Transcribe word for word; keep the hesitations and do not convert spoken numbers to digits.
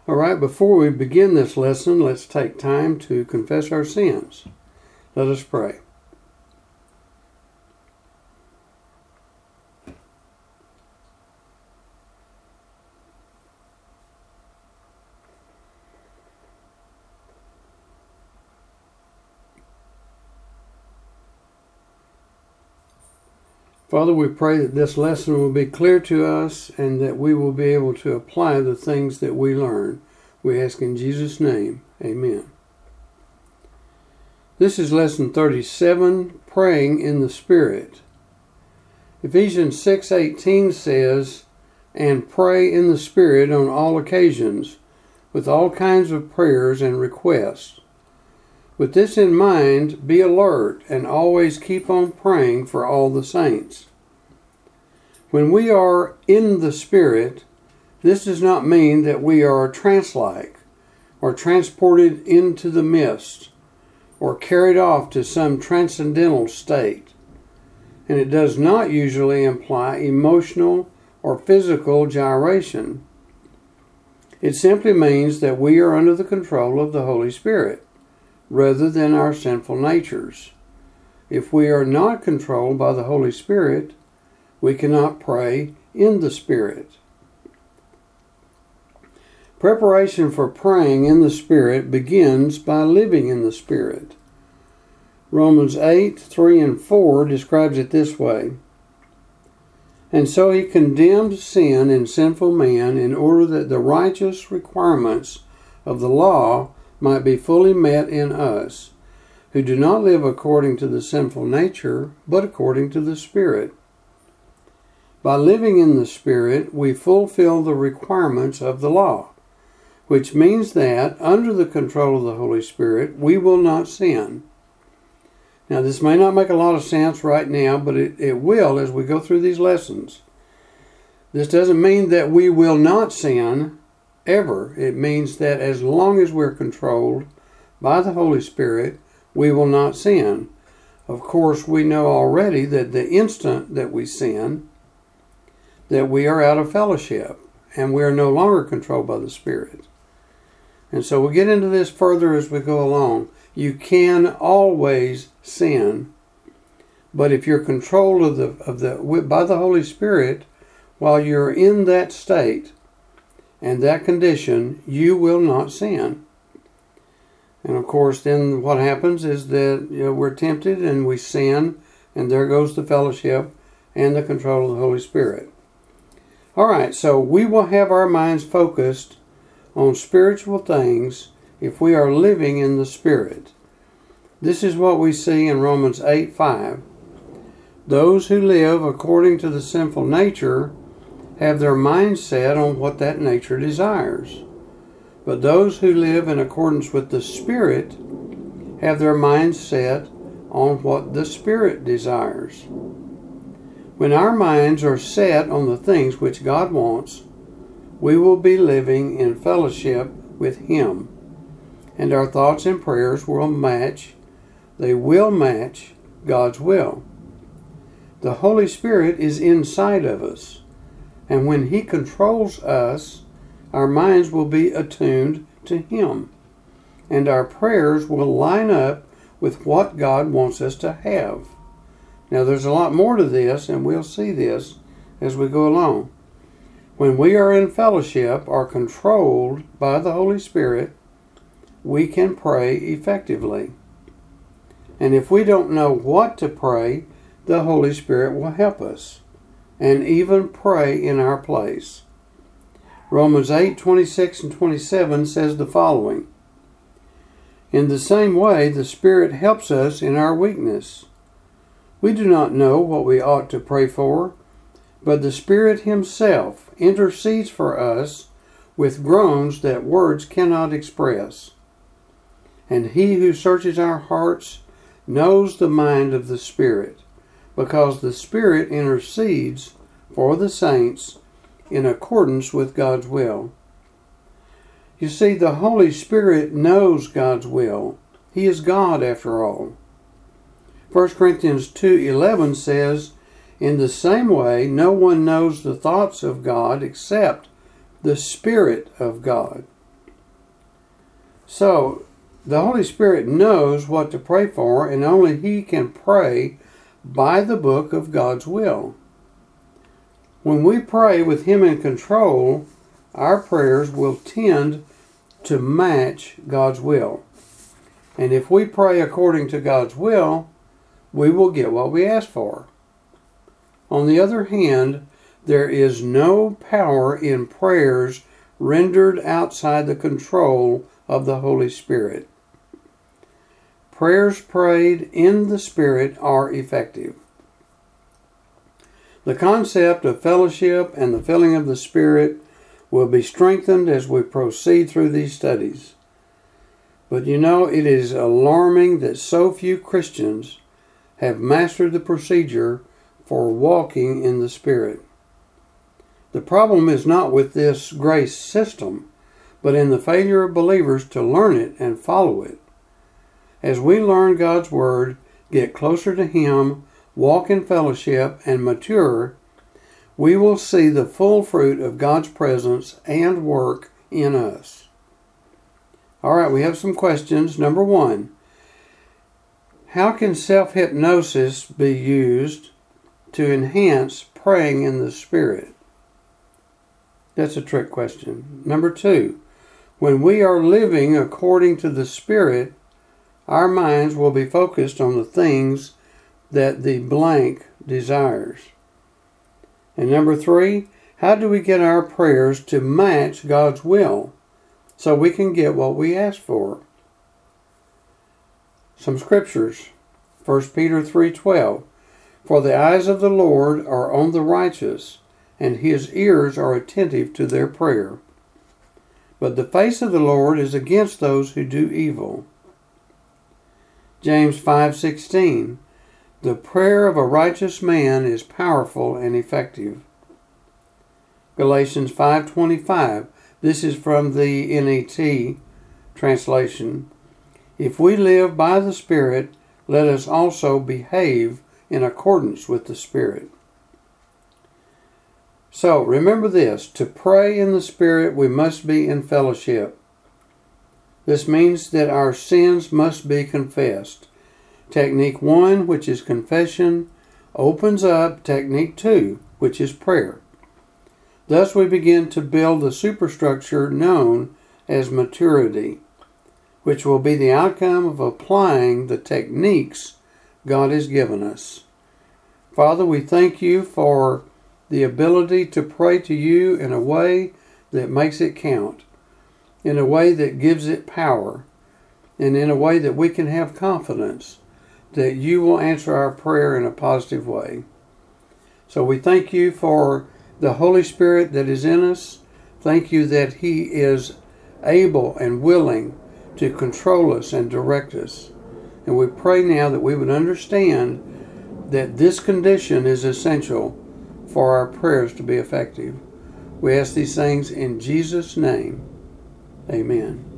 All right, before we begin this lesson, let's take time to confess our sins. Let us pray. Father, we pray that this lesson will be clear to us and that we will be able to apply the things that we learn. We ask in Jesus' name, amen. This is lesson thirty-seven, Praying in the Spirit. Ephesians six eighteen says, "And pray in the Spirit on all occasions, with all kinds of prayers and requests. With this in mind, be alert and always keep on praying for all the saints." When we are in the Spirit, this does not mean that we are trance-like, or transported into the mist, or carried off to some transcendental state. And it does not usually imply emotional or physical gyration. It simply means that we are under the control of the Holy Spirit, rather than our sinful natures. If we are not controlled by the Holy Spirit, we cannot pray in the Spirit. Preparation for praying in the Spirit begins by living in the Spirit. Romans eight, three and four describes it this way. "And so he condemned sin in sinful man in order that the righteous requirements of the law might be fully met in us, who do not live according to the sinful nature, but according to the Spirit." By living in the Spirit, we fulfill the requirements of the law, which means that, under the control of the Holy Spirit, we will not sin. Now, this may not make a lot of sense right now, but it, it will as we go through these lessons. This doesn't mean that we will not sin ever. It means that as long as we're controlled by the Holy Spirit, we will not sin. Of course, we know already that the instant that we sin, that we are out of fellowship, and we are no longer controlled by the Spirit. And so we'll get into this further as we go along. You can always sin, but if you're controlled of the, of the, by the Holy Spirit, while you're in that state, and that condition, you will not sin. And of course, then what happens is that you know, we're tempted and we sin, and there goes the fellowship and the control of the Holy Spirit. All right, so we will have our minds focused on spiritual things if we are living in the Spirit. This is what we see in Romans eight five. "Those who live according to the sinful nature have their mind set on what that nature desires. But those who live in accordance with the Spirit have their minds set on what the Spirit desires." When our minds are set on the things which God wants, we will be living in fellowship with Him, and our thoughts and prayers will match, they will match God's will. The Holy Spirit is inside of us, and when He controls us, our minds will be attuned to Him, and our prayers will line up with what God wants us to have. Now, there's a lot more to this, and we'll see this as we go along. When we are in fellowship or controlled by the Holy Spirit, we can pray effectively. And if we don't know what to pray, the Holy Spirit will help us, and even pray in our place. Romans eight twenty-six and twenty-seven says the following. "In the same way, the Spirit helps us in our weakness. We do not know what we ought to pray for, but the Spirit Himself intercedes for us with groans that words cannot express. And He who searches our hearts knows the mind of the Spirit, because the Spirit intercedes for the saints in accordance with God's will." You see, the Holy Spirit knows God's will. He is God after all. First Corinthians two eleven says, "In the same way, no one knows the thoughts of God except the Spirit of God." So, the Holy Spirit knows what to pray for, and only He can pray by the book of God's will. When we pray with Him in control, our prayers will tend to match God's will. And if we pray according to God's will, we will get what we ask for. On the other hand, there is no power in prayers rendered outside the control of the Holy Spirit. Prayers prayed in the Spirit are effective. The concept of fellowship and the filling of the Spirit will be strengthened as we proceed through these studies. But you know, it is alarming that so few Christians have mastered the procedure for walking in the Spirit. The problem is not with this grace system, but in the failure of believers to learn it and follow it. As we learn God's Word, get closer to Him, walk in fellowship, and mature, we will see the full fruit of God's presence and work in us. All right, we have some questions. Number one, how can self-hypnosis be used to enhance praying in the Spirit? That's a trick question. Number two, when we are living according to the Spirit, our minds will be focused on the things that the blank desires. And number three, how do we get our prayers to match God's will so we can get what we ask for? Some scriptures. First Peter three twelve. For the eyes of the Lord are on the righteous, and His ears are attentive to their prayer. But the face of the Lord is against those who do evil. James five sixteen. The prayer of a righteous man is powerful and effective. Galatians five twenty-five. This is from the N E T translation. If we live by the Spirit, let us also behave in accordance with the Spirit. So, remember this, to pray in the Spirit, we must be in fellowship. This means that our sins must be confessed. Technique one, which is confession, opens up technique two, which is prayer. Thus we begin to build the superstructure known as maturity, which will be the outcome of applying the techniques God has given us. Father, we thank You for the ability to pray to You in a way that makes it count, in a way that gives it power, and in a way that we can have confidence that You will answer our prayer in a positive way. So we thank You for the Holy Spirit that is in us. Thank You that He is able and willing to control us and direct us. And we pray now that we would understand that this condition is essential for our prayers to be effective. We ask these things in Jesus' name. Amen.